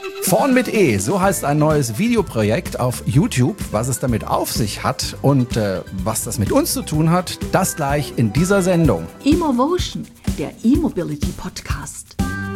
Vorn mit E, so heißt ein neues Videoprojekt auf YouTube. Was es damit auf sich hat und was das mit uns zu tun hat, das gleich in dieser Sendung. Emovotion, der E-Mobility Podcast.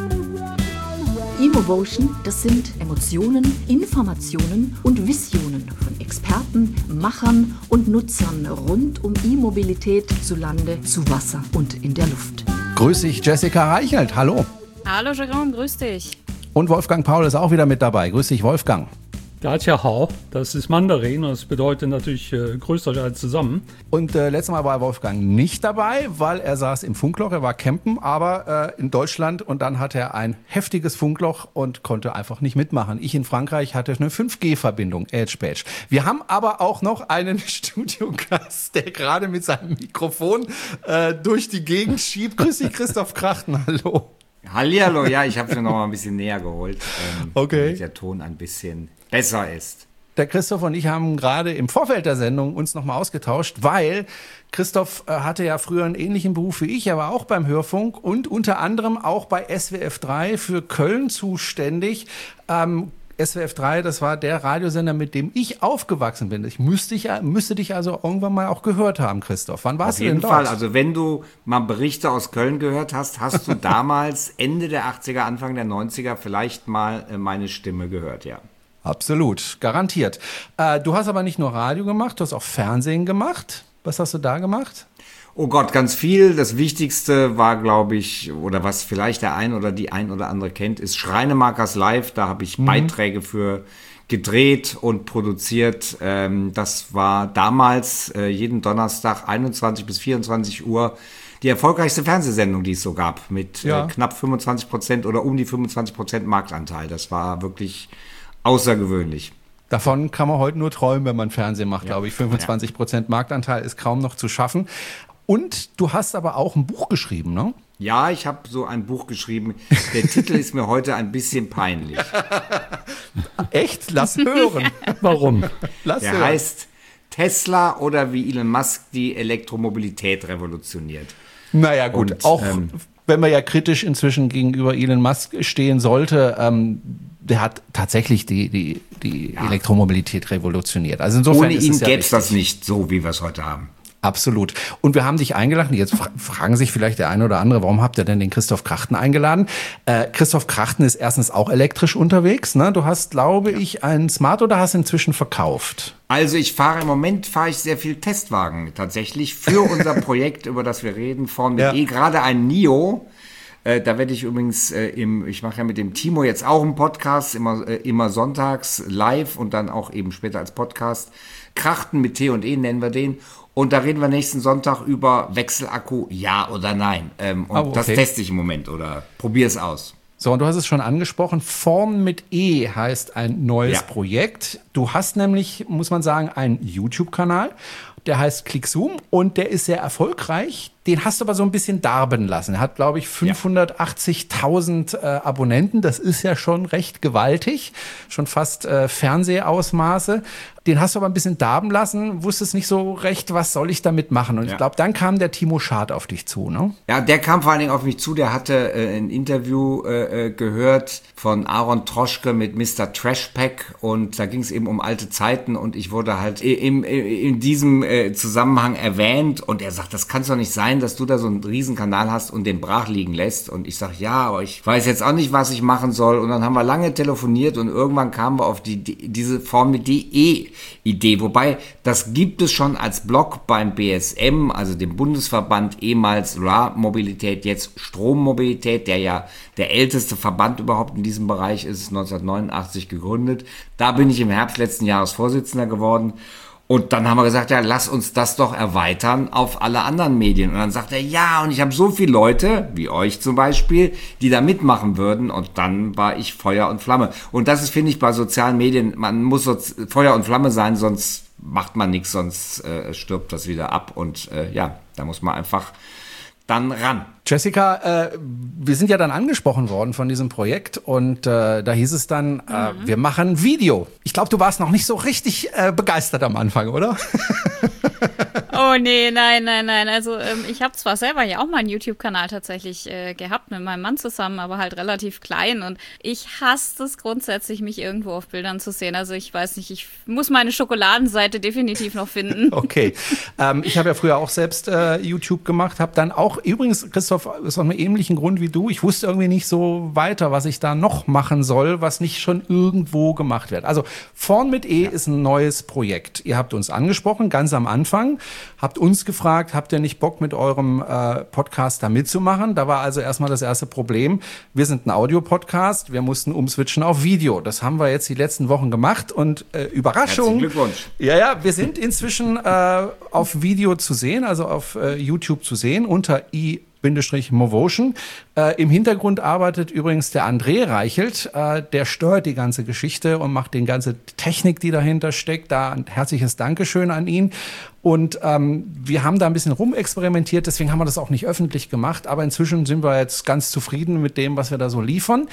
Emovotion, das sind Emotionen, Informationen und Visionen von Experten, Machern und Nutzern rund um E-Mobilität zu Lande, zu Wasser und in der Luft. Grüß dich, Jessica Reichelt. Hallo. Hallo Jerome, grüß dich. Und Wolfgang Paul ist auch wieder mit dabei. Grüß dich, Wolfgang. Dacia Hao, das ist Mandarin, das bedeutet natürlich größer als zusammen. Und letztes Mal war Wolfgang nicht dabei, weil er saß im Funkloch, er war campen, aber in Deutschland und dann hatte er ein heftiges Funkloch und konnte einfach nicht mitmachen. Ich in Frankreich hatte eine 5G-Verbindung, Edge-Badge. Wir haben aber auch noch einen Studiogast, der gerade mit seinem Mikrofon durch die Gegend schiebt. Grüß dich, Christoph Krachten, hallo. Hallihallo, ja, ich habe es mir noch mal ein bisschen näher geholt, okay, damit der Ton ein bisschen besser ist. Der Christoph und ich haben gerade im Vorfeld der Sendung uns nochmal ausgetauscht, weil Christoph hatte ja früher einen ähnlichen Beruf wie ich, er war auch beim Hörfunk und unter anderem auch bei SWF 3 für Köln zuständig. SWF 3, das war der Radiosender, mit dem ich aufgewachsen bin. Ich müsste dich also irgendwann mal auch gehört haben, Christoph. Wann warst du denn dort? Auf jeden Fall. Also wenn du mal Berichte aus Köln gehört hast, hast du damals Ende der 80er, Anfang der 90er vielleicht mal meine Stimme gehört, ja. Absolut, garantiert. Du hast aber nicht nur Radio gemacht, du hast auch Fernsehen gemacht. Was hast du da gemacht? Oh Gott, ganz viel. Das Wichtigste war, glaube ich, oder was vielleicht der ein oder die ein oder andere kennt, ist Schreinemakers Live. Da habe ich Beiträge für gedreht und produziert. Das war damals jeden Donnerstag 21 bis 24 Uhr die erfolgreichste Fernsehsendung, die es so gab, mit knapp 25% oder um die 25% Marktanteil. Das war wirklich außergewöhnlich. Davon kann man heute nur träumen, wenn man Fernsehen macht, glaube ich. 25% Marktanteil ist kaum noch zu schaffen. Und du hast aber auch ein Buch geschrieben, ne? Ja, ich habe so ein Buch geschrieben. Der Titel ist mir heute ein bisschen peinlich. Echt? Lass hören. Warum? Der heißt Tesla oder wie Elon Musk die Elektromobilität revolutioniert. Naja gut, und, auch wenn man ja kritisch inzwischen gegenüber Elon Musk stehen sollte, der hat tatsächlich die Elektromobilität revolutioniert. Also insofern ohne ist ihn ja gäbe es das nicht so, wie wir es heute haben. Absolut. Und wir haben dich eingeladen. Jetzt fragen sich vielleicht der eine oder andere, warum habt ihr denn den Christoph Krachten eingeladen? Christoph Krachten ist erstens auch elektrisch unterwegs. Ne? Du hast, glaube ich, einen Smart oder hast inzwischen verkauft? Also im Moment fahre ich sehr viel Testwagen tatsächlich für unser Projekt, über das wir reden, von gerade ein NIO. Da werde ich übrigens, ich mache ja mit dem Timo jetzt auch einen Podcast, immer sonntags live und dann auch eben später als Podcast. Krachten mit T und E nennen wir den. Und da reden wir nächsten Sonntag über Wechselakku, ja oder nein. Das teste ich im Moment oder probiere es aus. So, und du hast es schon angesprochen, Vorn mit E heißt ein neues Projekt. Du hast nämlich, muss man sagen, einen YouTube-Kanal, der heißt ClickZoom und der ist sehr erfolgreich. Den hast du aber so ein bisschen darben lassen. Er hat, glaube ich, 580.000 Abonnenten. Das ist ja schon recht gewaltig, schon fast Fernsehausmaße. Den hast du aber ein bisschen darben lassen, wusstest nicht so recht, was soll ich damit machen. Und ich glaube, dann kam der Timo Schad auf dich zu, ne? Ja, der kam vor allen Dingen auf mich zu. Der hatte ein Interview gehört von Aaron Troschke mit Mr. Trashpack und da ging es eben um alte Zeiten und ich wurde halt in diesem Zusammenhang erwähnt und er sagt, das kann es doch nicht sein, dass du da so einen riesen Kanal hast und den brach liegen lässt. Und ich sage, ja, aber ich weiß jetzt auch nicht, was ich machen soll. Und dann haben wir lange telefoniert und irgendwann kamen wir auf diese Form mit Idee. Wobei, das gibt es schon als Blog beim BSM, also dem Bundesverband ehemals Solarmobilität, jetzt Strommobilität, der ja der älteste Verband überhaupt in diesem Bereich ist, 1989 gegründet. Da bin ich im Herbst letzten Jahres Vorsitzender geworden. Und dann haben wir gesagt, ja, lass uns das doch erweitern auf alle anderen Medien. Und dann sagt er, ja, und ich habe so viele Leute, wie euch zum Beispiel, die da mitmachen würden. Und dann war ich Feuer und Flamme. Und das ist, finde ich, bei sozialen Medien, man muss so Feuer und Flamme sein, sonst macht man nichts, sonst stirbt das wieder ab. Und da muss man einfach dann ran. Jessica, wir sind ja dann angesprochen worden von diesem Projekt und da hieß es dann, wir machen ein Video. Ich glaube, du warst noch nicht so richtig begeistert am Anfang, oder? Oh nee, nein. Also ich habe zwar selber ja auch mal einen YouTube-Kanal tatsächlich gehabt mit meinem Mann zusammen, aber halt relativ klein. Und ich hasse es grundsätzlich, mich irgendwo auf Bildern zu sehen. Also ich weiß nicht, ich muss meine Schokoladenseite definitiv noch finden. Okay. Ich habe ja früher auch selbst YouTube gemacht, habe dann auch, übrigens, Christoph, ist aus einem ähnlichen Grund wie du, ich wusste irgendwie nicht so weiter, was ich da noch machen soll, was nicht schon irgendwo gemacht wird. Also Vorn mit E ist ein neues Projekt. Ihr habt uns angesprochen, ganz am Anfang, habt uns gefragt, habt ihr nicht Bock mit eurem Podcast da mitzumachen? Da war also erstmal das erste Problem. Wir sind ein Audio-Podcast, wir mussten umswitchen auf Video. Das haben wir jetzt die letzten Wochen gemacht und Überraschung. Herzlichen Glückwunsch. Ja, wir sind inzwischen auf Video zu sehen, also auf YouTube zu sehen, unter i-movotion. Im Hintergrund arbeitet übrigens der André Reichelt, der steuert die ganze Geschichte und macht die ganze Technik, die dahinter steckt. Da ein herzliches Dankeschön an ihn. Und wir haben da ein bisschen rumexperimentiert, deswegen haben wir das auch nicht öffentlich gemacht. Aber inzwischen sind wir jetzt ganz zufrieden mit dem, was wir da so liefern.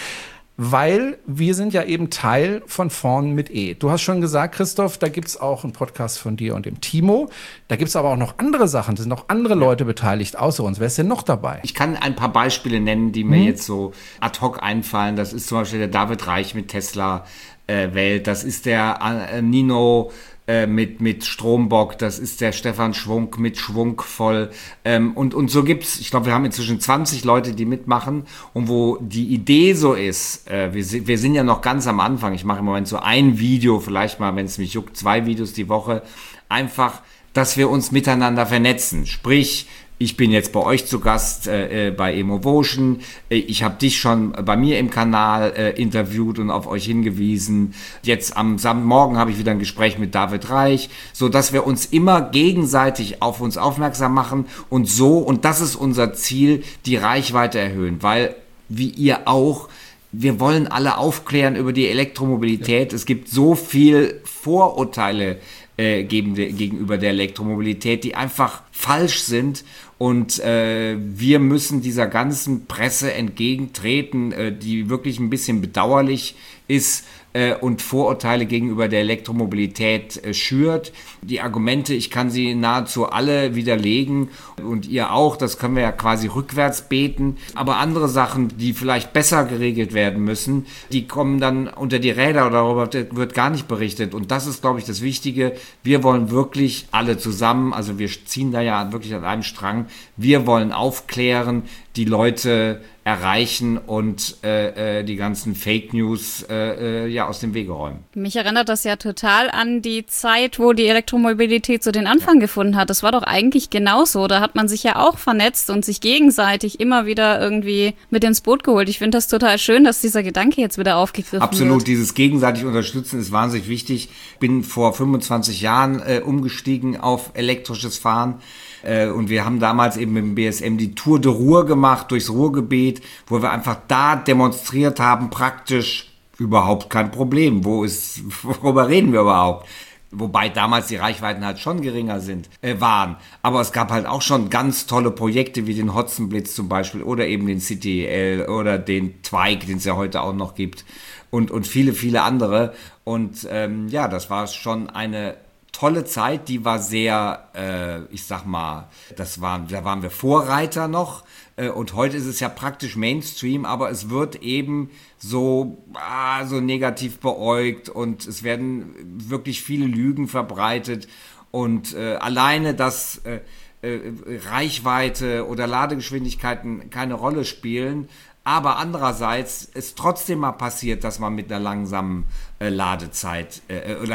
Weil wir sind ja eben Teil von Vorn mit E. Du hast schon gesagt, Christoph, da gibt's auch einen Podcast von dir und dem Timo. Da gibt's aber auch noch andere Sachen, da sind noch andere Leute beteiligt, außer uns. Wer ist denn noch dabei? Ich kann ein paar Beispiele nennen, die mir jetzt so ad hoc einfallen. Das ist zum Beispiel der David Reich mit Tesla Welt. Das ist der Nino mit Strombock, das ist der Stefan Schwung mit Schwungvoll und so gibt's, ich glaube, wir haben inzwischen 20 Leute, die mitmachen und wo die Idee so ist, wir sind ja noch ganz am Anfang, ich mache im Moment so ein Video, vielleicht mal, wenn es mich juckt, 2 Videos die Woche, einfach, dass wir uns miteinander vernetzen, sprich, ich bin jetzt bei euch zu Gast bei Emovotion. Ich habe dich schon bei mir im Kanal interviewt und auf euch hingewiesen. Jetzt am Morgen habe ich wieder ein Gespräch mit David Reich, so dass wir uns immer gegenseitig auf uns aufmerksam machen und so, und das ist unser Ziel, die Reichweite erhöhen, weil, wie ihr auch, wir wollen alle aufklären über die Elektromobilität. Ja. Es gibt so viel Vorurteile gegenüber der Elektromobilität, die einfach falsch sind. Und wir müssen dieser ganzen Presse entgegentreten, die wirklich ein bisschen bedauerlich ist und Vorurteile gegenüber der Elektromobilität schürt. Die Argumente, ich kann sie nahezu alle widerlegen und ihr auch, das können wir ja quasi rückwärts beten. Aber andere Sachen, die vielleicht besser geregelt werden müssen, die kommen dann unter die Räder oder darüber wird gar nicht berichtet. Und das ist, glaube ich, das Wichtige. Wir wollen wirklich alle zusammen, also wir ziehen da ja wirklich an einem Strang, wir wollen aufklären, die Leute erreichen und die ganzen Fake News aus dem Wege räumen. Mich erinnert das ja total an die Zeit, wo die Elektromobilität so den Anfang gefunden hat. Das war doch eigentlich genauso. Da hat man sich ja auch vernetzt und sich gegenseitig immer wieder irgendwie mit ins Boot geholt. Ich finde das total schön, dass dieser Gedanke jetzt wieder aufgegriffen wird. Absolut, dieses gegenseitig Unterstützen ist wahnsinnig wichtig. Bin vor 25 Jahren umgestiegen auf elektrisches Fahren. Und wir haben damals eben mit dem BSM die Tour de Ruhr gemacht, durchs Ruhrgebiet, wo wir einfach da demonstriert haben, praktisch überhaupt kein Problem. Worüber reden wir überhaupt? Wobei damals die Reichweiten halt schon geringer waren. Aber es gab halt auch schon ganz tolle Projekte wie den Hotzenblitz zum Beispiel oder eben den CTL oder den Twike, den es ja heute auch noch gibt und viele, viele andere. Und das war schon eine tolle Zeit, die war sehr, da waren wir Vorreiter noch und heute ist es ja praktisch Mainstream, aber es wird eben so negativ beäugt und es werden wirklich viele Lügen verbreitet und alleine, dass Reichweite oder Ladegeschwindigkeiten keine Rolle spielen, aber andererseits ist trotzdem mal passiert, dass man mit einer langsamen Ladezeit oder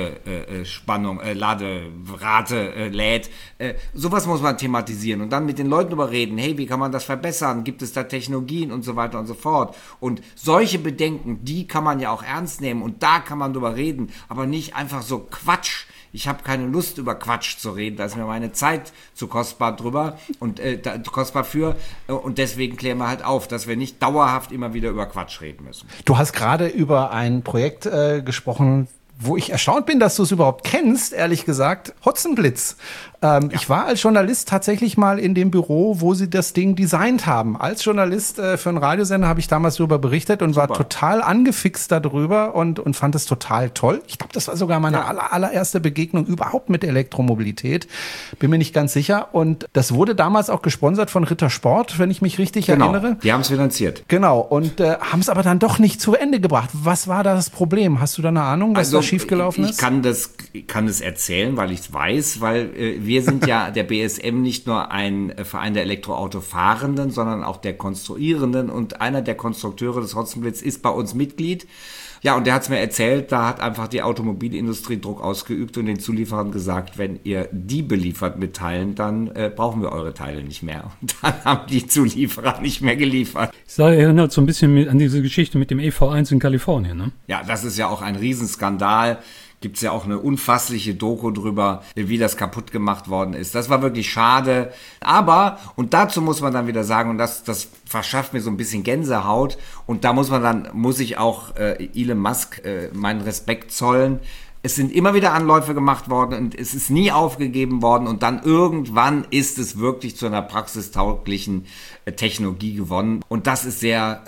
Laderate lädt. Sowas muss man thematisieren und dann mit den Leuten darüber reden. Hey, wie kann man das verbessern? Gibt es da Technologien und so weiter und so fort? Und solche Bedenken, die kann man ja auch ernst nehmen und da kann man drüber reden, aber nicht einfach so Quatsch. Ich habe keine Lust, über Quatsch zu reden. Da ist mir meine Zeit zu kostbar drüber und kostbar für. Und deswegen klären wir halt auf, dass wir nicht dauerhaft immer wieder über Quatsch reden müssen. Du hast gerade über ein Projekt gesprochen, wo ich erstaunt bin, dass du es überhaupt kennst, ehrlich gesagt, Hotzenblitz. Ich war als Journalist tatsächlich mal in dem Büro, wo sie das Ding designt haben. Als Journalist für einen Radiosender habe ich damals darüber berichtet und war total angefixt darüber und fand es total toll. Ich glaube, das war sogar meine allererste Begegnung überhaupt mit Elektromobilität. Bin mir nicht ganz sicher. Und das wurde damals auch gesponsert von Ritter Sport, wenn ich mich richtig erinnere. Die haben es finanziert. Genau. Und haben es aber dann doch nicht zu Ende gebracht. Was war da das Problem? Hast du da eine Ahnung, was da schiefgelaufen ist? Ich kann das erzählen, weil ich es weiß, weil wir sind ja der BSM nicht nur ein Verein der Elektroautofahrenden, sondern auch der Konstruierenden, und einer der Konstrukteure des Hotzenblitz ist bei uns Mitglied. Ja, und der hat es mir erzählt, da hat einfach die Automobilindustrie Druck ausgeübt und den Zulieferern gesagt, wenn ihr die beliefert mit Teilen, dann brauchen wir eure Teile nicht mehr. Und dann haben die Zulieferer nicht mehr geliefert. Das erinnert so ein bisschen an diese Geschichte mit dem EV1 in Kalifornien, ne? Ja, das ist ja auch ein Riesenskandal. Gibt's ja auch eine unfassliche Doku drüber, wie das kaputt gemacht worden ist. Das war wirklich schade. Aber, und dazu muss man dann wieder sagen, und das verschafft mir so ein bisschen Gänsehaut, und da muss ich auch Elon Musk meinen Respekt zollen. Es sind immer wieder Anläufe gemacht worden und es ist nie aufgegeben worden, und dann irgendwann ist es wirklich zu einer praxistauglichen Technologie gewonnen, und das ist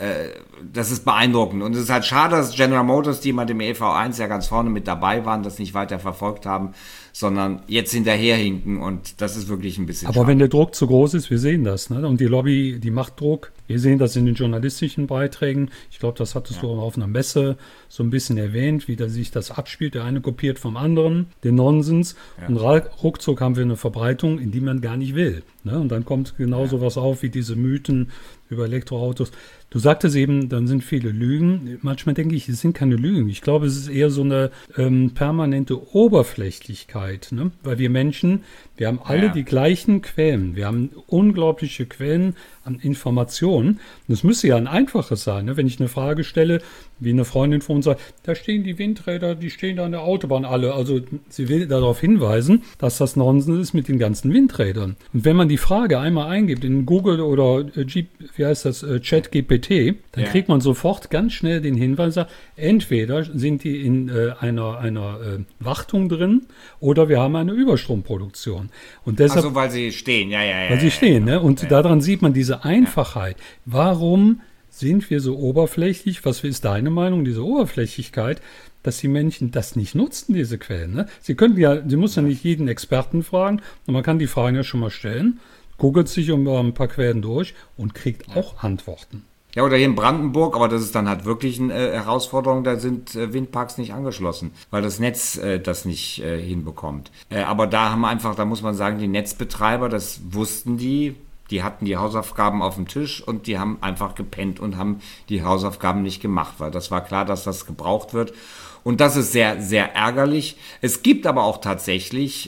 das ist beeindruckend, und es ist halt schade, dass General Motors, die mit dem EV1 ja ganz vorne mit dabei waren, das nicht weiter verfolgt haben, sondern jetzt hinterherhinken, und das ist wirklich ein bisschen Aber schade. wenn der Druck zu groß ist, wir sehen das, ne? Und die Lobby, die macht Druck. Wir sehen das in den journalistischen Beiträgen. Ich glaube, das hattest du auch auf einer Messe so ein bisschen erwähnt, wie da sich das abspielt. Der eine kopiert vom anderen den Nonsens. Ja. Und ruckzuck haben wir eine Verbreitung, in die man gar nicht will. Ne? Und dann kommt genau sowas auf wie diese Mythen über Elektroautos. Du sagtest eben, dann sind viele Lügen. Manchmal denke ich, es sind keine Lügen. Ich glaube, es ist eher so eine permanente Oberflächlichkeit. Ne? Weil wir Menschen, wir haben alle die gleichen Quellen. Wir haben unglaubliche Quellen an Informationen. Und es müsste ja ein einfaches sein. Ne? Wenn ich eine Frage stelle, wie eine Freundin von uns sagt, da stehen die Windräder, die stehen da an der Autobahn alle. Also sie will darauf hinweisen, dass das Nonsens ist mit den ganzen Windrädern. Und wenn man die Frage einmal eingibt in Google oder ChatGPT, dann kriegt man sofort ganz schnell den Hinweis, entweder sind die in einer Wartung drin oder wir haben eine Überstromproduktion. Und deshalb, also weil sie stehen, weil sie stehen, ne? Und daran sieht man diese Einfachheit. Warum sind wir so oberflächlich? Was ist deine Meinung, diese Oberflächlichkeit, dass die Menschen das nicht nutzen, diese Quellen? Ne? Sie muss ja nicht jeden Experten fragen, und man kann die Fragen ja schon mal stellen, googelt sich um ein paar Quellen durch und kriegt auch Antworten. Ja, oder hier in Brandenburg, aber das ist dann halt wirklich eine Herausforderung, da sind Windparks nicht angeschlossen, weil das Netz das nicht hinbekommt. Aber da muss man sagen, die Netzbetreiber, das wussten die hatten die Hausaufgaben auf dem Tisch und die haben einfach gepennt und haben die Hausaufgaben nicht gemacht, weil das war klar, dass das gebraucht wird. Und das ist sehr, sehr ärgerlich. Es gibt aber auch tatsächlich,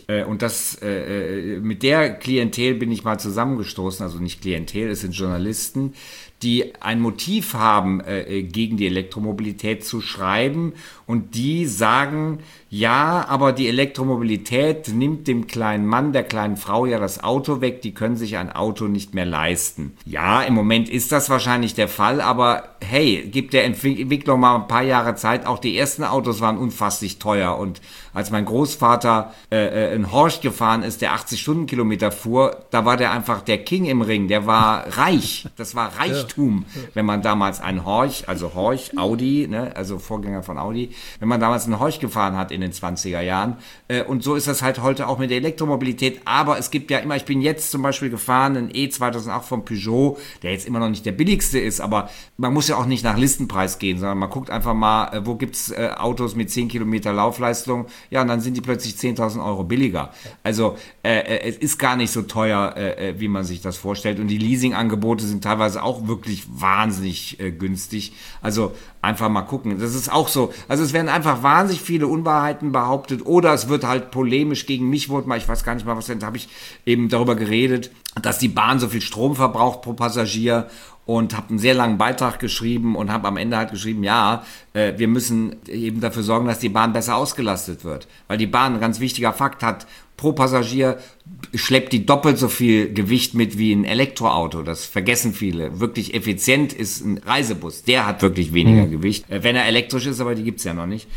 mit der Klientel bin ich mal zusammengestoßen, also nicht Klientel, es sind Journalisten, die ein Motiv haben, gegen die Elektromobilität zu schreiben, und die sagen, ja, aber die Elektromobilität nimmt dem kleinen Mann, der kleinen Frau ja das Auto weg, die können sich ein Auto nicht mehr leisten. Ja, im Moment ist das wahrscheinlich der Fall, aber hey, gibt der Entwicklung mal ein paar Jahre Zeit, auch die ersten Autos waren unfasslich teuer, und als mein Großvater ein Horch gefahren ist, der 80 Stundenkilometer fuhr, da war der einfach der King im Ring, der war reich, das war Reichtum, wenn man damals ein Horch, Audi, ne, also Vorgänger von Audi, wenn man damals einen Horch gefahren hat in den 20er Jahren, und so ist das halt heute auch mit der Elektromobilität, aber es gibt ja immer, ich bin jetzt zum Beispiel gefahren, ein E2008 von Peugeot, der jetzt immer noch nicht der billigste ist, aber man muss ja auch nicht nach Listenpreis gehen, sondern man guckt einfach mal, wo gibt's Autos mit 10 Kilometer Laufleistung, ja, und dann sind die plötzlich 10.000 Euro billiger. Also es ist gar nicht so teuer, wie man sich das vorstellt, und die Leasingangebote sind teilweise auch wirklich wahnsinnig günstig. Also einfach mal gucken. Das ist auch so. Also es werden einfach wahnsinnig viele Unwahrheiten behauptet, oder es wird halt polemisch gegen mich, ich weiß gar nicht mal, da habe ich eben darüber geredet, dass die Bahn so viel Strom verbraucht pro Passagier, und habe einen sehr langen Beitrag geschrieben und habe am Ende halt geschrieben, wir müssen eben dafür sorgen, dass die Bahn besser ausgelastet wird. Weil die Bahn, ein ganz wichtiger Fakt, hat pro Passagier schleppt die doppelt so viel Gewicht mit wie ein Elektroauto. Das vergessen viele. Wirklich effizient ist ein Reisebus. Der hat wirklich weniger Gewicht, wenn er elektrisch ist, aber die gibt's ja noch nicht.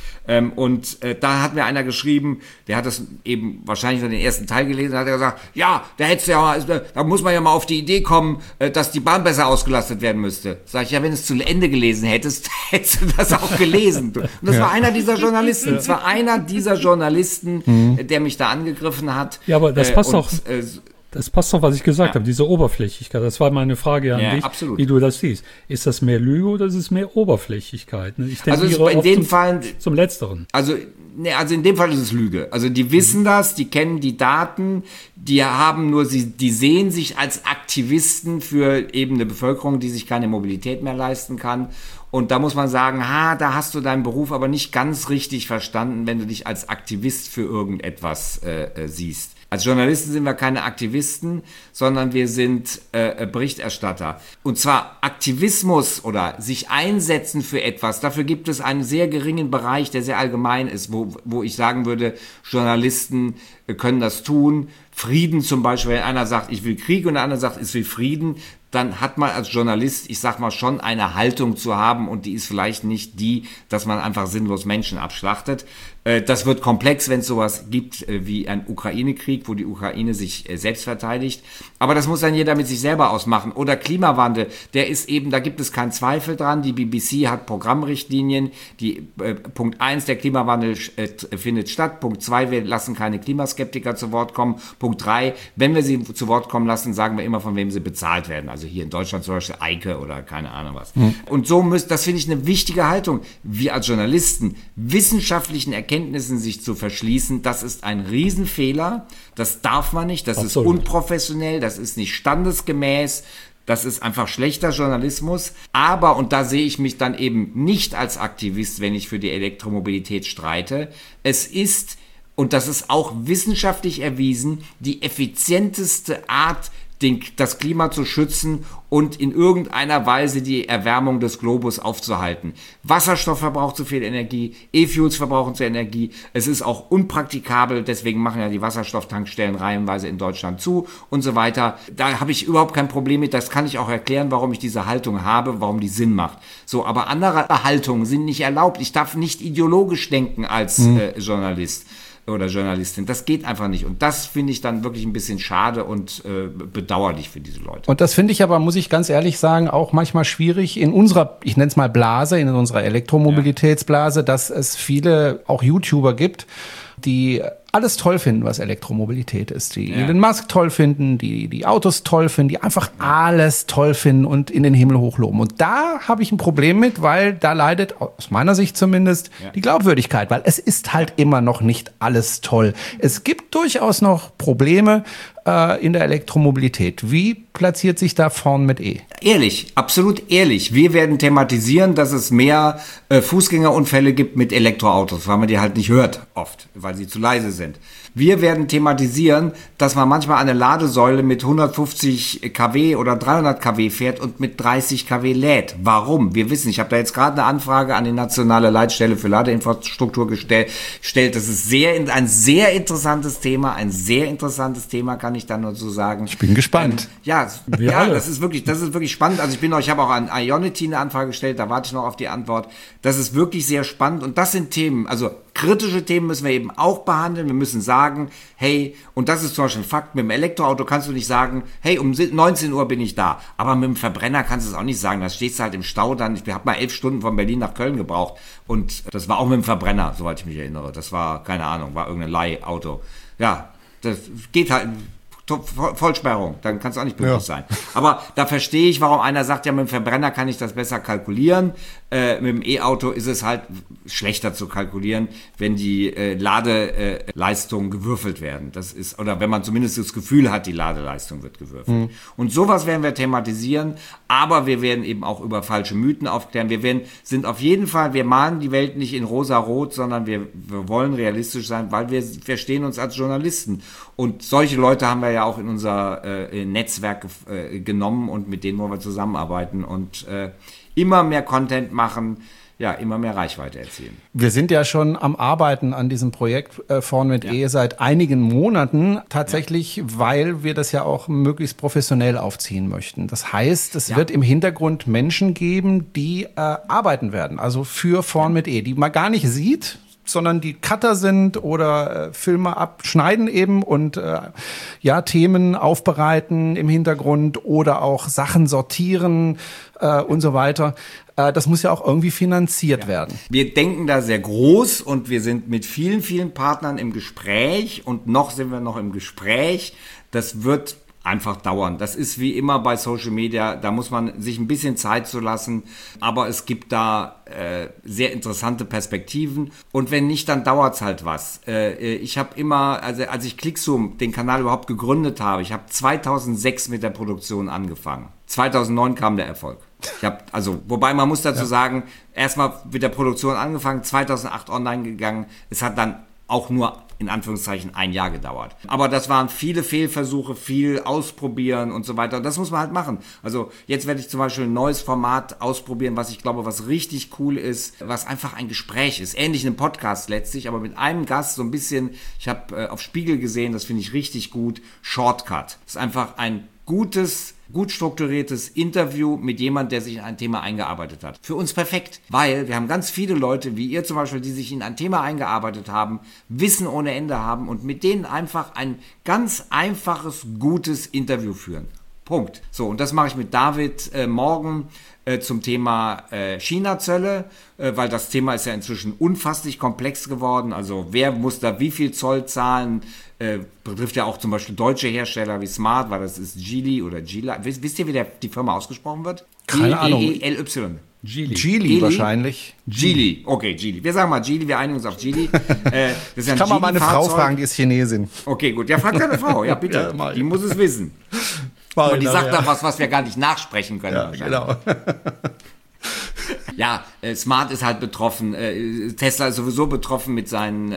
Da hat mir einer geschrieben, der hat das eben wahrscheinlich nur den ersten Teil gelesen, da hat er gesagt, ja, da muss man ja mal auf die Idee kommen, dass die Bahn besser ausgelastet werden müsste. Sag ich, ja, wenn du es zu Ende gelesen hättest, hättest du das auch gelesen. Und das war einer dieser Journalisten. Das war einer dieser Journalisten, der mich da angegriffen hat. Ja, aber das passt doch. Das passt doch, was ich gesagt habe, diese Oberflächlichkeit. Das war meine Frage an dich, absolut. Wie du das siehst. Ist das mehr Lüge oder ist es mehr Oberflächlichkeit? Ich tendiere in dem Fall zum Letzteren. Also in dem Fall ist es Lüge. Also die wissen das, die kennen die Daten, die sehen sich als Aktivisten für eben eine Bevölkerung, die sich keine Mobilität mehr leisten kann. Und da muss man sagen, da hast du deinen Beruf aber nicht ganz richtig verstanden, wenn du dich als Aktivist für irgendetwas siehst. Als Journalisten sind wir keine Aktivisten, sondern wir sind Berichterstatter. Und zwar Aktivismus oder sich einsetzen für etwas, dafür gibt es einen sehr geringen Bereich, der sehr allgemein ist, wo ich sagen würde, Journalisten können das tun. Frieden zum Beispiel, wenn einer sagt, ich will Krieg und der andere sagt, ich will Frieden, dann hat man als Journalist, ich sag mal, schon eine Haltung zu haben und die ist vielleicht nicht die, dass man einfach sinnlos Menschen abschlachtet. Das wird komplex, wenn es sowas gibt wie ein Ukraine-Krieg, wo die Ukraine sich selbst verteidigt. Aber das muss dann jeder mit sich selber ausmachen. Oder Klimawandel, der ist eben, da gibt es keinen Zweifel dran. Die BBC hat Programmrichtlinien. Punkt 1, der Klimawandel findet statt. Punkt 2, wir lassen keine Klimaskeptiker zu Wort kommen. Punkt 3, wenn wir sie zu Wort kommen lassen, sagen wir immer, von wem sie bezahlt werden. Also hier in Deutschland zum Beispiel Eike oder keine Ahnung was. Und das finde ich eine wichtige Haltung. Wir als Journalisten wissenschaftlichen Erkenntnissen sich zu verschließen, das ist ein Riesenfehler. Das darf man nicht. Das Absolut. Ist unprofessionell. Das ist nicht standesgemäß. Das ist einfach schlechter Journalismus. Aber, und da sehe ich mich dann eben nicht als Aktivist, wenn ich für die Elektromobilität streite, es ist, und das ist auch wissenschaftlich erwiesen, die effizienteste Art, das Klima zu schützen und in irgendeiner Weise die Erwärmung des Globus aufzuhalten. Wasserstoff verbraucht zu viel Energie, E-Fuels verbrauchen zu viel Energie. Es ist auch unpraktikabel, deswegen machen ja die Wasserstofftankstellen reihenweise in Deutschland zu und so weiter. Da habe ich überhaupt kein Problem mit. Das kann ich auch erklären, warum ich diese Haltung habe, warum die Sinn macht. So, aber andere Haltungen sind nicht erlaubt. Ich darf nicht ideologisch denken als Journalist oder Journalistin. Das geht einfach nicht. Und das finde ich dann wirklich ein bisschen schade und bedauerlich für diese Leute. Und das finde ich aber, muss ich ganz ehrlich sagen, auch manchmal schwierig in unserer, ich nenne es mal Blase, in unserer Elektromobilitätsblase, dass es viele auch YouTuber gibt, die alles toll finden, was Elektromobilität ist. Die Elon Musk toll finden, die Autos toll finden, die einfach alles toll finden und in den Himmel hochloben. Und da habe ich ein Problem mit, weil da leidet, aus meiner Sicht zumindest, die Glaubwürdigkeit, weil es ist halt immer noch nicht alles toll. Es gibt durchaus noch Probleme in der Elektromobilität. Wie platziert sich da vorn mit E? Ehrlich, absolut ehrlich. Wir werden thematisieren, dass es mehr Fußgängerunfälle gibt mit Elektroautos, weil man die halt nicht hört oft, weil sie zu leise sind. Wir werden thematisieren, dass man manchmal eine Ladesäule mit 150 kW oder 300 kW fährt und mit 30 kW lädt. Warum? Wir wissen, ich habe da jetzt gerade eine Anfrage an die Nationale Leitstelle für Ladeinfrastruktur gestellt. Das ist ein sehr interessantes Thema, kann ich dann nur so sagen. Ich bin gespannt. Das ist wirklich spannend. Also ich habe auch an Ionity eine Anfrage gestellt, da warte ich noch auf die Antwort. Das ist wirklich sehr spannend und das sind Themen, also kritische Themen müssen wir eben auch behandeln. Wir müssen sagen, hey, und das ist zum Beispiel ein Fakt, mit dem Elektroauto kannst du nicht sagen, hey, um 19 Uhr bin ich da. Aber mit dem Verbrenner kannst du es auch nicht sagen. Da stehst du halt im Stau dann. Ich habe mal 11 Stunden von Berlin nach Köln gebraucht. Und das war auch mit dem Verbrenner, soweit ich mich erinnere. Das war, keine Ahnung, war irgendein Leihauto. Ja, das geht halt. Vollsperrung, dann kann es auch nicht pünktlich sein. Aber da verstehe ich, warum einer sagt, ja, mit dem Verbrenner kann ich das besser kalkulieren. Mit dem E-Auto ist es halt schlechter zu kalkulieren, wenn die Ladeleistungen gewürfelt werden. Das ist, oder wenn man zumindest das Gefühl hat, die Ladeleistung wird gewürfelt. Und sowas werden wir thematisieren, aber wir werden eben auch über falsche Mythen aufklären. Wir malen die Welt nicht in rosa-rot, sondern wir wollen realistisch sein, weil wir verstehen uns als Journalisten. Und solche Leute haben wir ja auch in unser Netzwerk genommen und mit denen wollen wir zusammenarbeiten. Und immer mehr Content machen, ja, immer mehr Reichweite erzielen. Wir sind ja schon am Arbeiten an diesem Projekt Vorn mit E seit einigen Monaten tatsächlich, weil wir das ja auch möglichst professionell aufziehen möchten. Das heißt, es wird im Hintergrund Menschen geben, die arbeiten werden, also für Vorn mit E, die man gar nicht sieht, sondern die Cutter sind oder Filme abschneiden eben und Themen aufbereiten im Hintergrund oder auch Sachen sortieren und so weiter. Das muss ja auch irgendwie finanziert werden. Wir denken da sehr groß und wir sind mit vielen, vielen Partnern im Gespräch und noch sind wir noch im Gespräch. Das wird einfach dauern. Das ist wie immer bei Social Media, da muss man sich ein bisschen Zeit zu lassen, aber es gibt da sehr interessante Perspektiven und wenn nicht, dann dauert's halt was. Ich habe immer, also als ich Clickzoom, den Kanal überhaupt gegründet habe, ich habe 2006 mit der Produktion angefangen. 2009 kam der Erfolg. Wobei man muss dazu sagen, erstmal mit der Produktion angefangen, 2008 online gegangen, es hat dann auch nur in Anführungszeichen 1 Jahr gedauert. Aber das waren viele Fehlversuche, viel ausprobieren und so weiter. Und das muss man halt machen. Also jetzt werde ich zum Beispiel ein neues Format ausprobieren, was ich glaube, was richtig cool ist, was einfach ein Gespräch ist. Ähnlich einem Podcast letztlich, aber mit einem Gast so ein bisschen, ich habe auf Spiegel gesehen, das finde ich richtig gut, Shortcut. Das ist einfach ein gutes, gut strukturiertes Interview mit jemand, der sich in ein Thema eingearbeitet hat. Für uns perfekt, weil wir haben ganz viele Leute, wie ihr zum Beispiel, die sich in ein Thema eingearbeitet haben, Wissen ohne Ende haben und mit denen einfach ein ganz einfaches, gutes Interview führen. Punkt. So, und das mache ich mit David morgen zum Thema China-Zölle, weil das Thema ist ja inzwischen unfasslich komplex geworden. Also wer muss da wie viel Zoll zahlen? Betrifft ja auch zum Beispiel deutsche Hersteller wie Smart, weil das ist Geely oder Geely. Wisst ihr, wie die Firma ausgesprochen wird? Keine Ahnung. G-E-L-Y. Geely wahrscheinlich. Geely, okay, Geely. Wir sagen mal Geely, wir einigen uns auf Geely. Das ist ja ich kann mal meine Frau fragen, die ist Chinesin. Okay, gut. Ja, frag deine Frau, ja bitte. Ja, die muss es wissen. Aber die sagt da was wir gar nicht nachsprechen können. Ja, genau. Ja, Smart ist halt betroffen. Tesla ist sowieso betroffen mit seinen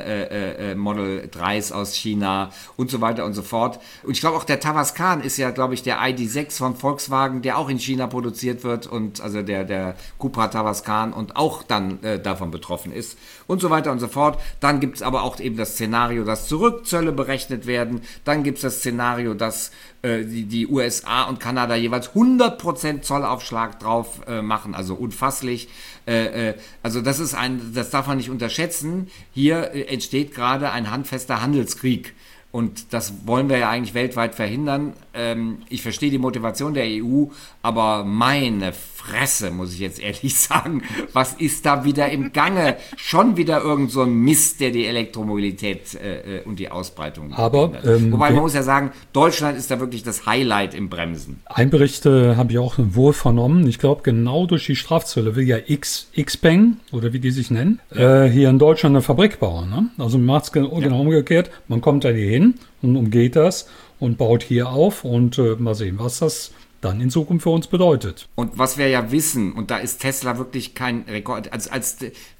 Model 3s aus China und so weiter und so fort. Und ich glaube auch der Tavascan ist ja, glaube ich, der ID.6 von Volkswagen, der auch in China produziert wird und also der Cupra Tavascan und auch dann davon betroffen ist und so weiter und so fort. Dann gibt es aber auch eben das Szenario, dass Zurückzölle berechnet werden. Dann gibt es das Szenario, dass die USA und Kanada jeweils 100% Zollaufschlag drauf machen, also unfasslich. Also das darf man nicht unterschätzen. Hier entsteht gerade ein handfester Handelskrieg. Und das wollen wir ja eigentlich weltweit verhindern. Ich verstehe die Motivation der EU, aber meine Fresse, muss ich jetzt ehrlich sagen, was ist da wieder im Gange? Schon wieder irgend so ein Mist, der die Elektromobilität und die Ausbreitung aber wobei man muss ja sagen, Deutschland ist da wirklich das Highlight im Bremsen. Ein Bericht habe ich auch wohl vernommen. Ich glaube, genau durch die Strafzölle will ja Xpeng, oder wie die sich nennen, hier in Deutschland eine Fabrik bauen. Ne? Also man macht es genau umgekehrt. Man kommt da hier hin und umgeht das und baut hier auf und mal sehen, was das dann in Zukunft für uns bedeutet. Und was wir ja wissen, und da ist Tesla wirklich kein Rekord, als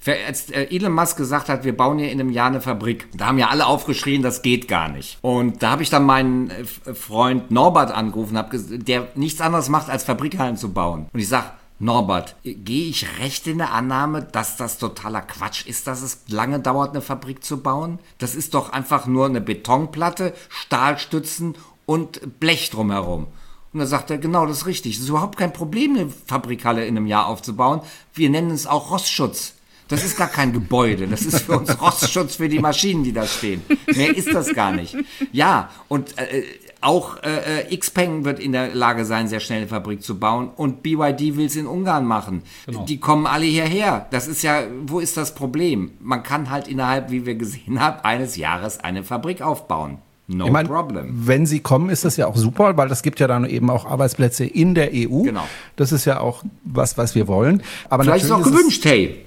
Elon Musk gesagt hat, wir bauen hier in einem Jahr eine Fabrik, da haben ja alle aufgeschrien, das geht gar nicht. Und da habe ich dann meinen Freund Norbert angerufen, der nichts anderes macht, als Fabrikhallen zu bauen. Und ich sage, Norbert, gehe ich recht in der Annahme, dass das totaler Quatsch ist, dass es lange dauert, eine Fabrik zu bauen? Das ist doch einfach nur eine Betonplatte, Stahlstützen und Blech drumherum. Und dann sagt er, genau, das ist richtig. Es ist überhaupt kein Problem, eine Fabrikhalle in einem Jahr aufzubauen. Wir nennen es auch Rostschutz. Das ist gar kein Gebäude. Das ist für uns Rostschutz für die Maschinen, die da stehen. Mehr ist das gar nicht. Ja, und auch Xpeng wird in der Lage sein, sehr schnell eine Fabrik zu bauen. Und BYD will es in Ungarn machen. Genau. Die kommen alle hierher. Das ist ja, wo ist das Problem? Man kann halt innerhalb, wie wir gesehen haben, eines Jahres eine Fabrik aufbauen. No problem. Wenn sie kommen, ist das ja auch super, weil das gibt ja dann eben auch Arbeitsplätze in der EU. Genau. Das ist ja auch was wir wollen. Aber vielleicht ist es auch gewünscht, hey.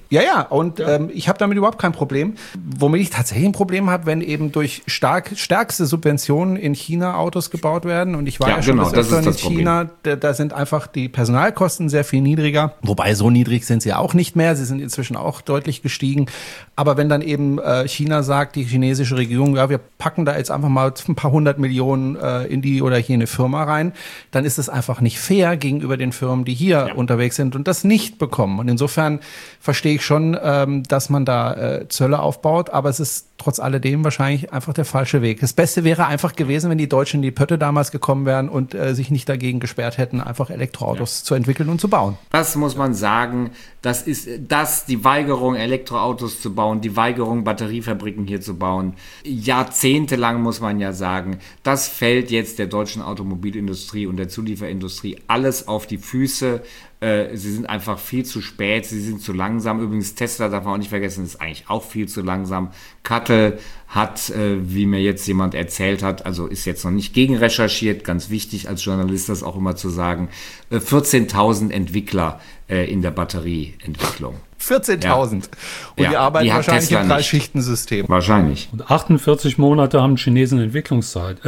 Ja, und ich habe damit überhaupt kein Problem. Womit ich tatsächlich ein Problem habe, wenn eben durch stärkste Subventionen in China Autos gebaut werden. Und ich war ja schon in China, da sind einfach die Personalkosten sehr viel niedriger. Wobei, so niedrig sind sie auch nicht mehr. Sie sind inzwischen auch deutlich gestiegen. Aber wenn dann eben China sagt, die chinesische Regierung, ja, wir packen da jetzt einfach mal ein paar 100 Millionen in die oder jene Firma rein, dann ist es einfach nicht fair gegenüber den Firmen, die hier unterwegs sind und das nicht bekommen. Und insofern verstehe ich schon, dass man da Zölle aufbaut, aber es ist trotz alledem wahrscheinlich einfach der falsche Weg. Das Beste wäre einfach gewesen, wenn die Deutschen in die Pötte damals gekommen wären und sich nicht dagegen gesperrt hätten, einfach Elektroautos zu entwickeln und zu bauen. Das muss man sagen, das ist die Weigerung, Elektroautos zu bauen, die Weigerung, Batteriefabriken hier zu bauen. Jahrzehntelang muss man ja sagen, das fällt jetzt der deutschen Automobilindustrie und der Zulieferindustrie alles auf die Füße. Sie sind einfach viel zu spät, sie sind zu langsam. Übrigens, Tesla darf man auch nicht vergessen, ist eigentlich auch viel zu langsam. CATL hat, wie mir jetzt jemand erzählt hat, also ist jetzt noch nicht gegenrecherchiert, ganz wichtig als Journalist das auch immer zu sagen, 14.000 Entwickler in der Batterieentwicklung. 14.000. Ja. Und die arbeiten wahrscheinlich im 3-Schichten-System. Wahrscheinlich. Und 48 Monate haben Chinesen Entwicklungszeit.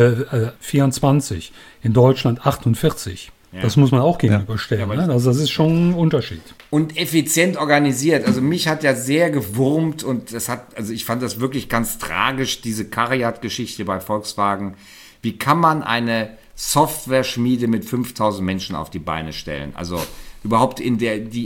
24. In Deutschland 48. Ja. Das muss man auch gegenüberstellen. Ja, ne? Also das ist schon ein Unterschied. Und effizient organisiert. Also mich hat ja sehr gewurmt und ich fand das wirklich ganz tragisch, diese CARIAD-Geschichte bei Volkswagen. Wie kann man eine Software-Schmiede mit 5.000 Menschen auf die Beine stellen? Also überhaupt in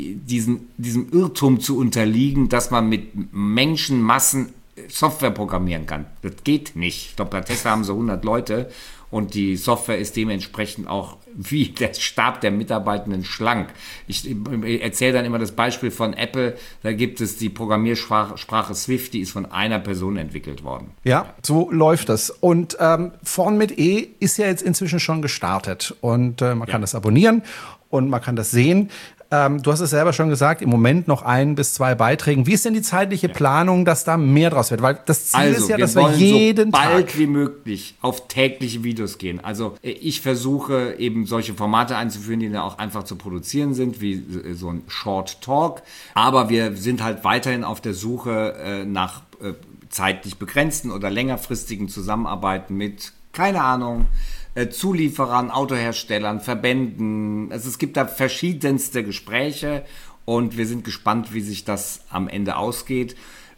diesem Irrtum zu unterliegen, dass man mit Menschenmassen Software programmieren kann. Das geht nicht. Ich glaube, bei Tesla haben sie 100 Leute und die Software ist dementsprechend auch wie der Stab der Mitarbeitenden schlank. Ich erzähle dann immer das Beispiel von Apple. Da gibt es die Programmiersprache Swift, die ist von einer Person entwickelt worden. Ja, so läuft das. Und Vorn mit E ist ja jetzt inzwischen schon gestartet. Und man kann das abonnieren und man kann das sehen. Du hast es selber schon gesagt, im Moment noch 1 bis 2 Beiträgen. Wie ist denn die zeitliche Planung, dass da mehr draus wird? Weil das Ziel ist ja, dass wir jeden Tag so bald wie möglich auf tägliche Videos gehen. Also ich versuche eben solche Formate einzuführen, die dann auch einfach zu produzieren sind, wie so ein Short Talk. Aber wir sind halt weiterhin auf der Suche nach zeitlich begrenzten oder längerfristigen Zusammenarbeiten mit, keine Ahnung, Zulieferern, Autoherstellern, Verbänden. Also es gibt da verschiedenste Gespräche und wir sind gespannt, wie sich das am Ende ausgeht.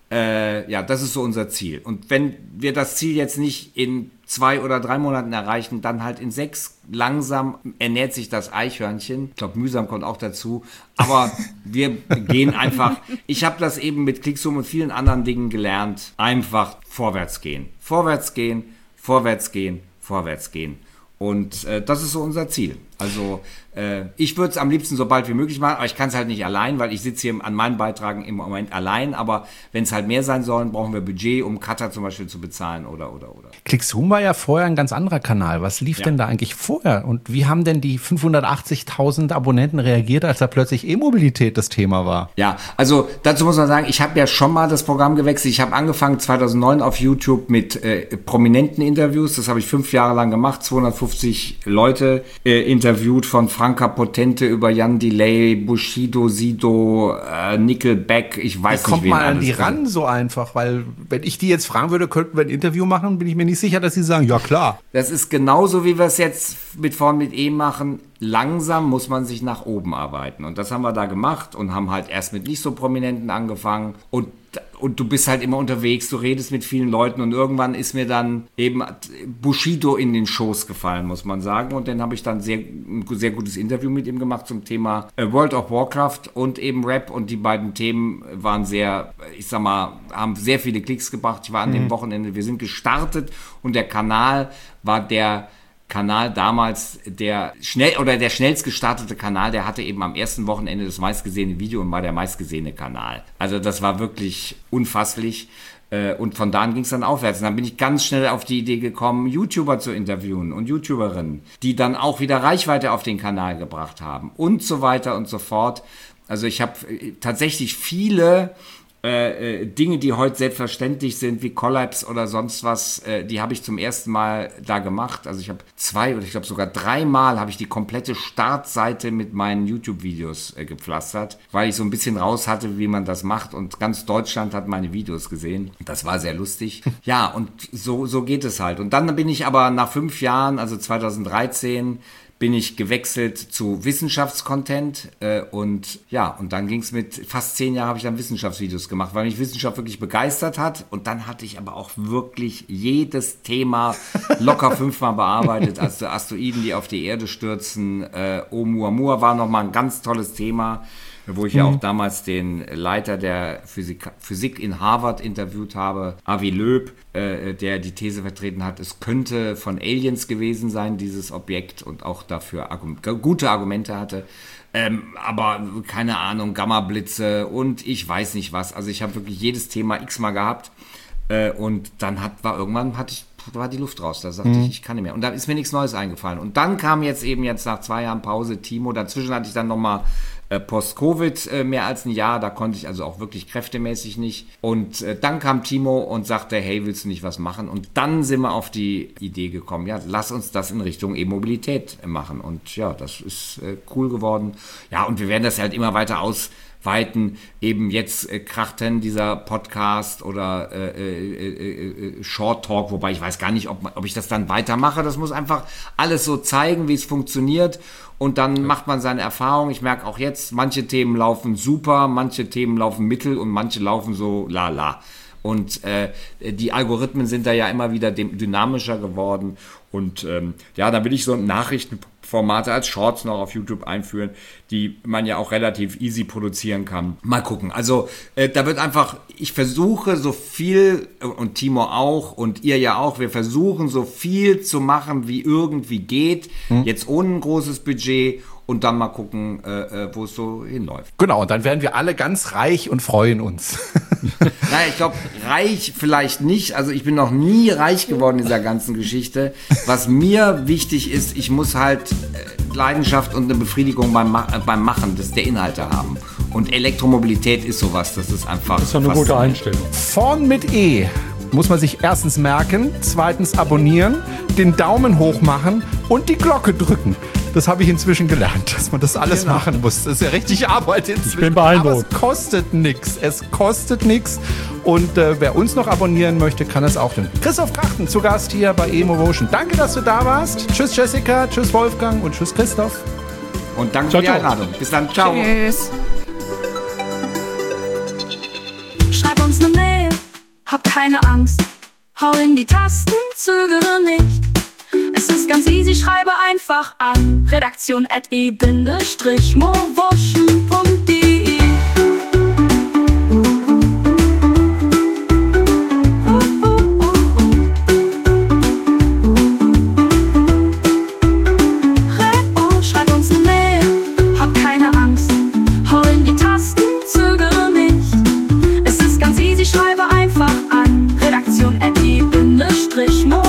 Das ist so unser Ziel. Und wenn wir das Ziel jetzt nicht in 2 oder 3 Monaten erreichen, dann halt in 6. Langsam ernährt sich das Eichhörnchen. Ich glaube, mühsam kommt auch dazu. Aber wir gehen einfach. Ich habe das eben mit Clickzoom und vielen anderen Dingen gelernt. Einfach vorwärts gehen. Vorwärts gehen, vorwärts gehen, vorwärts gehen. Und das ist so unser Ziel. Also ich würde es am liebsten so bald wie möglich machen, aber ich kann es halt nicht allein, weil ich sitze hier an meinen Beitragen im Moment allein. Aber wenn es halt mehr sein sollen, brauchen wir Budget, um Cutter zum Beispiel zu bezahlen oder. Clickzoom war ja vorher ein ganz anderer Kanal. Was lief denn da eigentlich vorher? Und wie haben denn die 580.000 Abonnenten reagiert, als da plötzlich E-Mobilität das Thema war? Ja, also dazu muss man sagen, ich habe ja schon mal das Programm gewechselt. Ich habe angefangen 2009 auf YouTube mit prominenten Interviews. Das habe ich 5 Jahre lang gemacht, 250 Leute interviewt, von Franka Potente über Jan Delay, Bushido, Sido, Nickelback, ich weiß nicht, wen kommt mal an die ran so einfach, weil wenn ich die jetzt fragen würde, könnten wir ein Interview machen, bin ich mir nicht sicher, dass sie sagen, ja klar. Das ist genauso, wie wir es jetzt mit Vorn mit E machen. Langsam muss man sich nach oben arbeiten. Und das haben wir da gemacht und haben halt erst mit nicht so Prominenten angefangen. Und du bist halt immer unterwegs, du redest mit vielen Leuten und irgendwann ist mir dann eben Bushido in den Schoß gefallen, muss man sagen. Und dann habe ich dann ein sehr gutes Interview mit ihm gemacht zum Thema World of Warcraft und eben Rap. Und die beiden Themen waren haben sehr viele Klicks gebracht. Ich war an dem Wochenende, wir sind gestartet und der Kanal war der Kanal damals, der schnellst gestartete Kanal, der hatte eben am ersten Wochenende das meistgesehene Video und war der meistgesehene Kanal. Also das war wirklich unfasslich. Und von da an ging es dann aufwärts. Und dann bin ich ganz schnell auf die Idee gekommen, YouTuber zu interviewen und YouTuberinnen, die dann auch wieder Reichweite auf den Kanal gebracht haben und so weiter und so fort. Also ich habe tatsächlich viele Dinge, die heute selbstverständlich sind, wie Collabs oder sonst was, die habe ich zum ersten Mal da gemacht. Also ich habe 2 oder ich glaube sogar 3 Mal habe ich die komplette Startseite mit meinen YouTube-Videos gepflastert, weil ich so ein bisschen raus hatte, wie man das macht, und ganz Deutschland hat meine Videos gesehen. Das war sehr lustig. Ja, und so geht es halt. Und dann bin ich aber nach 5 Jahren, also 2013, bin ich gewechselt zu Wissenschaftscontent und dann ging es mit fast 10 Jahren habe ich dann Wissenschaftsvideos gemacht, weil mich Wissenschaft wirklich begeistert hat, und dann hatte ich aber auch wirklich jedes Thema locker 5-mal bearbeitet, also Asteroiden, die auf die Erde stürzen, Oumuamua war nochmal ein ganz tolles Thema, wo ich ja auch damals den Leiter der Physik in Harvard interviewt habe, Avi Loeb, der die These vertreten hat, es könnte von Aliens gewesen sein, dieses Objekt, und auch dafür gute Argumente hatte. Aber keine Ahnung, Gamma-Blitze und ich weiß nicht was. Also ich habe wirklich jedes Thema x-mal gehabt, und dann war die Luft raus. Da sagte ich kann nicht mehr. Und da ist mir nichts Neues eingefallen. Und dann kam jetzt nach 2 Jahren Pause Timo. Dazwischen hatte ich dann nochmal Post-Covid mehr als ein Jahr. Da konnte ich also auch wirklich kräftemäßig nicht. Und dann kam Timo und sagte, hey, willst du nicht was machen? Und dann sind wir auf die Idee gekommen, ja, lass uns das in Richtung E-Mobilität machen. Und ja, das ist cool geworden. Ja, und wir werden das halt immer weiter ausweiten. Eben jetzt krachten dieser Podcast oder Short Talk, wobei ich weiß gar nicht, ob ich das dann weitermache. Das muss einfach alles so zeigen, wie es funktioniert, und dann macht man seine Erfahrung. Ich merke auch jetzt, manche Themen laufen super, manche Themen laufen mittel und manche laufen so lala. Und die Algorithmen sind da ja immer wieder dynamischer geworden. Und da will ich so Nachrichtenformate als Shorts noch auf YouTube einführen, die man ja auch relativ easy produzieren kann. Mal gucken. Also da wird einfach, ich versuche so viel, und Timo auch und ihr ja auch, wir versuchen so viel zu machen, wie irgendwie geht. Jetzt ohne ein großes Budget. Und dann mal gucken, wo es so hinläuft. Genau, und dann werden wir alle ganz reich und freuen uns. Naja, ich glaube, reich vielleicht nicht. Also ich bin noch nie reich geworden in dieser ganzen Geschichte. Was mir wichtig ist, ich muss halt Leidenschaft und eine Befriedigung beim Machen der Inhalte haben. Und Elektromobilität ist sowas, das ist einfach... Das ist eine gute Einstellung. Vorn mit E muss man sich erstens merken, zweitens abonnieren, den Daumen hoch machen und die Glocke drücken. Das habe ich inzwischen gelernt, dass man das alles machen muss. Das ist ja richtig Arbeit inzwischen. Ich bin beeindruckt. Aber es kostet nichts. Es kostet nichts. Und wer uns noch abonnieren möchte, kann es auch tun. Christoph Krachten zu Gast hier bei E-Motion. Danke, dass du da warst. Tschüss Jessica, tschüss Wolfgang und tschüss Christoph. Und danke für die Einladung. Bis dann. Ciao. Tschüss. Schreib uns eine Mail, hab keine Angst. Hau in die Tasten, zögere nicht. Es ist ganz easy, schreibe einfach an redaktion@e-motion.de. Schreib uns eine Mail, hab keine Angst. Hau in die Tasten, zögere nicht. Es ist ganz easy, schreibe einfach an redaktion@e-motion.de.